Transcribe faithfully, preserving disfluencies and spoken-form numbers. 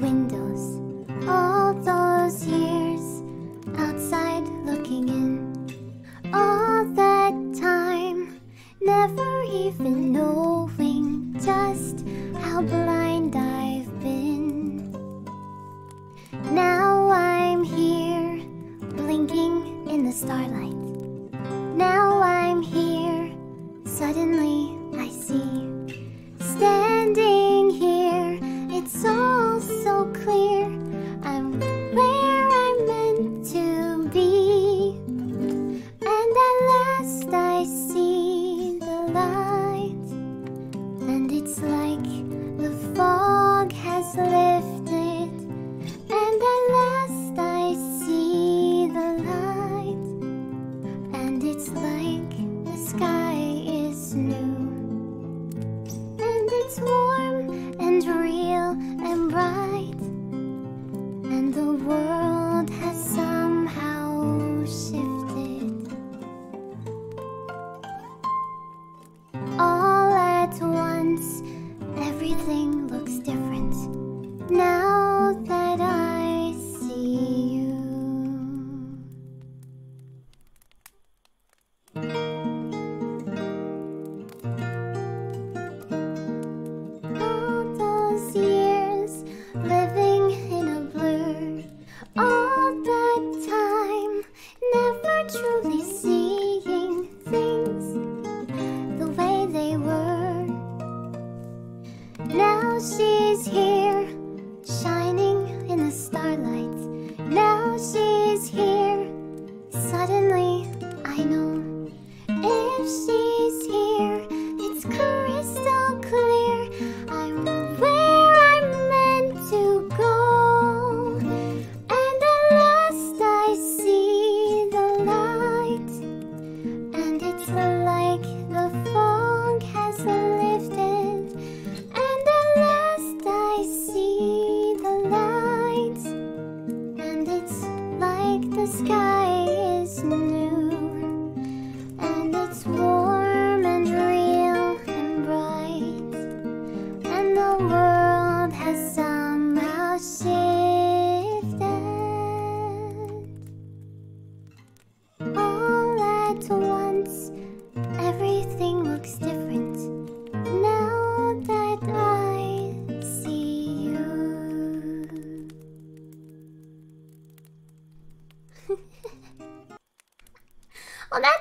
windows, all those years outside looking in, all that time, never even knowing just how blind I've been. Now I'm here, blinking in the starlight. Now I'm here, suddenly I see. Standing here, it's all so clear. I'm where I'm meant to be. And at last I see the light. And it's like the fog has lifted. And at last I see the light. And it's like the sky is new. And it's warm and real and bright. And the world has somehow shifted. All at once, everything looks different now that I see you. All those years living in a blur, all that time never truly seeing things the way they were. Now she's here, shining in the starlight. Now she's here, suddenly I know. If she's here, it's crystal clear. I'm where I'm meant to go. And at last I see the light. And it's like the fog has lifted. And at last I see the light. And it's like the sky is new. And it's warm and real and bright. And the world has somehow shifted. All at once, everything looks different now that I see you. Well, that's